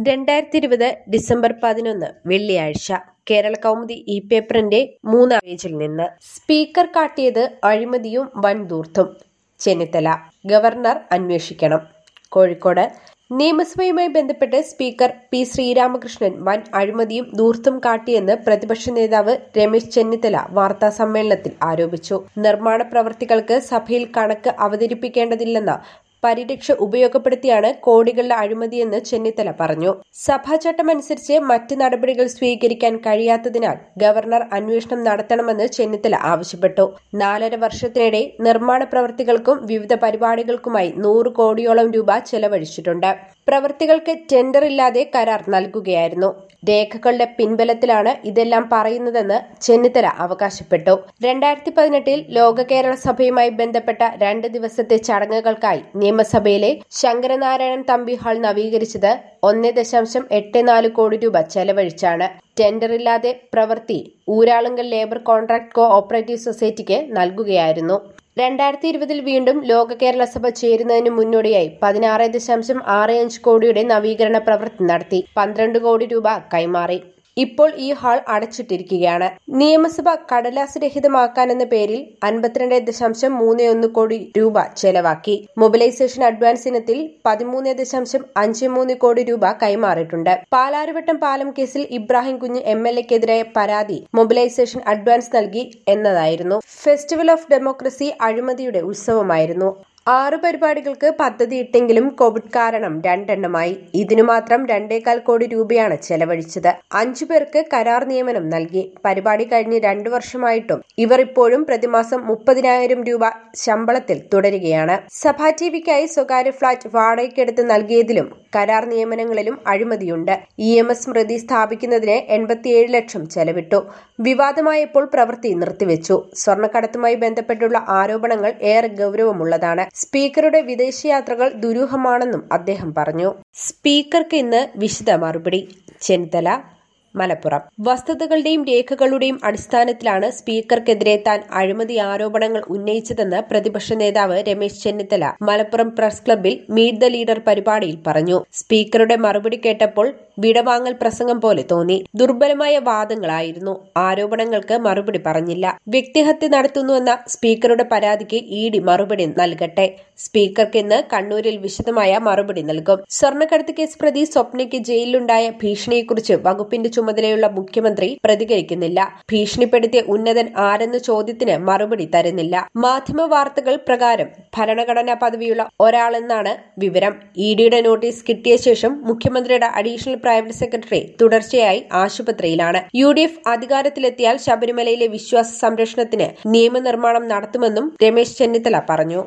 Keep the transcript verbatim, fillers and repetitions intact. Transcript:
രണ്ടായിരത്തി ഇരുപത് ഡിസംബർ പതിനൊന്ന് വെള്ളിയാഴ്ച കേരള കൗമുദി ഇ പേപ്പറിന്റെ മൂന്നാം പേജിൽ നിന്ന് സ്പീക്കർ കാട്ടിയത് അഴിമതിയും വൻധൂർത്തും. ചെന്നിത്തല ഗവർണർ അന്വേഷിക്കണം. കോഴിക്കോട് നിയമസഭയുമായി ബന്ധപ്പെട്ട് സ്പീക്കർ പി ശ്രീരാമകൃഷ്ണൻ വൻ അഴിമതിയും ധൂർത്തും കാട്ടിയെന്ന് പ്രതിപക്ഷ നേതാവ് രമേശ് ചെന്നിത്തല വാർത്താ സമ്മേളനത്തിൽ ആരോപിച്ചു. നിർമ്മാണ പ്രവൃത്തികൾക്ക് സഭയിൽ കണക്ക് അവതരിപ്പിക്കേണ്ടതില്ലെന്ന പരിരക്ഷ ഉപയോഗപ്പെടുത്തിയാണ് കോടികളുടെ അഴിമതിയെന്ന് ചെന്നിത്തല പറഞ്ഞു. സഭാചട്ടമനുസരിച്ച് മറ്റ് നടപടികൾ സ്വീകരിക്കാൻ കഴിയാത്തതിനാൽ ഗവർണർ അന്വേഷണം നടത്തണമെന്ന് ചെന്നിത്തല ആവശ്യപ്പെട്ടു. നാലര വർഷത്തിനിടെ നിർമ്മാണ പ്രവൃത്തികൾക്കും വിവിധ പരിപാടികൾക്കുമായി നൂറ് കോടിയോളം രൂപ ചെലവഴിച്ചിട്ടുണ്ട്. പ്രവൃത്തികൾക്ക് ടെൻഡർ ഇല്ലാതെ കരാർ നൽകുകയായിരുന്നു. രേഖകളുടെ പിൻബലത്തിലാണ് ഇതെല്ലാം പറയുന്നതെന്ന് ചെന്നിത്തല അവകാശപ്പെട്ടു. രണ്ടായിരത്തി പതിനെട്ടിൽ ലോക കേരള സഭയുമായി ബന്ധപ്പെട്ട രണ്ട് ദിവസത്തെ ചടങ്ങുകൾക്കായി നിയമസഭയിലെ ശങ്കരനാരായണൻ തമ്പി ഹാൾ നവീകരിച്ചത് ഒന്നേ ദശാംശം എട്ട് നാല് കോടി രൂപ ചെലവഴിച്ചാണ്. ടെൻഡറില്ലാതെ പ്രവൃത്തി Uralungal labour contract co operative സൊസൈറ്റിക്ക് നൽകുകയായിരുന്നു. രണ്ടായിരത്തി ഇരുപതിൽ വീണ്ടും ലോക കേരള സഭ ചേരുന്നതിന് മുന്നോടിയായി പതിനാറ് ദശാംശം ആറ് അഞ്ച് കോടിയുടെ നവീകരണ പ്രവൃത്തി നടത്തി. പന്ത്രണ്ട് കോടി രൂപ കൈമാറി. ഇപ്പോൾ ഈ ഹാൾ അടച്ചിട്ടിരിക്കുകയാണ്. നിയമസഭ കടലാസ് രഹിതമാക്കാനെന്ന പേരിൽ അൻപത്തിരണ്ട് ദശാംശം മൂന്ന് ഒന്ന് കോടി രൂപ ചെലവാക്കി. മൊബിലൈസേഷൻ അഡ്വാൻസ് ഇനത്തിൽ പതിമൂന്ന് ദശാംശം അഞ്ച് മൂന്ന് കോടി രൂപ കൈമാറിയിട്ടുണ്ട്. പാലാരിവട്ടം പാലം കേസിൽ ഇബ്രാഹിം കുഞ്ഞ് എം എൽ എക്കെതിരായ പരാതി മൊബിലൈസേഷൻ അഡ്വാൻസ് നൽകി എന്നതായിരുന്നു. ഫെസ്റ്റിവൽ ഓഫ് ഡെമോക്രസി അഴിമതിയുടെ ഉത്സവമായിരുന്നു. ആറു പരിപാടികൾക്ക് പദ്ധതിയിട്ടെങ്കിലും കോവിഡ് കാരണം രണ്ടെണ്ണമായി. ഇതിനു മാത്രം രണ്ടേകാൽ കോടി രൂപയാണ് ചെലവഴിച്ചത്. അഞ്ചു പേർക്ക് കരാർ നിയമനം നൽകി. പരിപാടി കഴിഞ്ഞ് രണ്ടു വർഷമായിട്ടും ഇവർ ഇപ്പോഴും പ്രതിമാസം മുപ്പതിനായിരം രൂപ ശമ്പളത്തിൽ തുടരുകയാണ്. സഭാ ടിവിക്കായി സ്വകാര്യ ഫ്ളാറ്റ് വാടകയ്ക്കെടുത്ത് നൽകിയതിലും കരാർ നിയമനങ്ങളിലും അഴിമതിയുണ്ട്. ഇ എം എസ് സ്മൃതി സ്ഥാപിക്കുന്നതിന് എൺപത്തിയേഴ് ലക്ഷം ചെലവിട്ടു. വിവാദമായപ്പോൾ പ്രവൃത്തി നിർത്തിവെച്ചു. സ്വർണ്ണക്കടത്തുമായി ബന്ധപ്പെട്ടുള്ള ആരോപണങ്ങൾ ഏറെ ഗൌരവമുള്ളതാണ്. സ്പീക്കറുടെ വിദേശയാത്രകൾ ദുരൂഹമാണെന്നും അദ്ദേഹം പറഞ്ഞു. സ്പീക്കർക്ക് ഇന്ന് വിശദ മറുപടി. ചെന്നിത്തല മലപ്പുറം വസ്തുതകളുടെയും രേഖകളുടെയും അടിസ്ഥാനത്തിലാണ് സ്പീക്കർക്കെതിരെ താൻ അഴിമതി ആരോപണങ്ങൾ ഉന്നയിച്ചതെന്ന് പ്രതിപക്ഷ നേതാവ് രമേശ് ചെന്നിത്തല മലപ്പുറം പ്രസ് ക്ലബ്ബിൽ മീറ്റ് ദ ലീഡർ പരിപാടിയിൽ പറഞ്ഞു. സ്പീക്കറുടെ മറുപടി കേട്ടപ്പോൾ വിടവാങ്ങൽ പ്രസംഗം പോലെ തോന്നി. ദുർബലമായ വാദങ്ങളായിരുന്നു. ആരോപണങ്ങൾക്ക് മറുപടി പറഞ്ഞില്ല. വ്യക്തിഹത്യ നടത്തുന്നുവെന്ന സ്പീക്കറുടെ പരാതിക്ക് ഇ ഡി മറുപടി നൽകട്ടെ. സ്പീക്കർക്ക് ഇന്ന് കണ്ണൂരിൽ വിശദമായ മറുപടി നൽകും. സ്വർണ്ണക്കടത്ത് കേസ് പ്രതി സ്വപ്നയ്ക്ക് ജയിലിലുണ്ടായ ഭീഷണിയെക്കുറിച്ച് വകുപ്പിന്റെ ചുമതലയുള്ള മുഖ്യമന്ത്രി പ്രതികരിക്കുന്നില്ല. ഭീഷണിപ്പെടുത്തിയ ഉന്നതൻ ആരെന്ന ചോദ്യത്തിന് മറുപടി തരുന്നില്ല. മാധ്യമ വാർത്തകൾ പ്രകാരം ഭരണഘടനാ പദവിയുള്ള ഒരാളെന്നാണ് വിവരം. ഇ ഡിയുടെ നോട്ടീസ് കിട്ടിയ ശേഷം മുഖ്യമന്ത്രിയുടെ അഡീഷണൽ പ്രൈവറ്റ് സെക്രട്ടറി തുടർച്ചയായി ആശുപത്രിയിലാണ്. യു ഡി എഫ് അധികാരത്തിലെത്തിയാൽ ശബരിമലയിലെ വിശ്വാസ സംരക്ഷണത്തിന് നിയമനിർമ്മാണം നടത്തുമെന്നും രമേശ് ചെന്നിത്തല പറഞ്ഞു.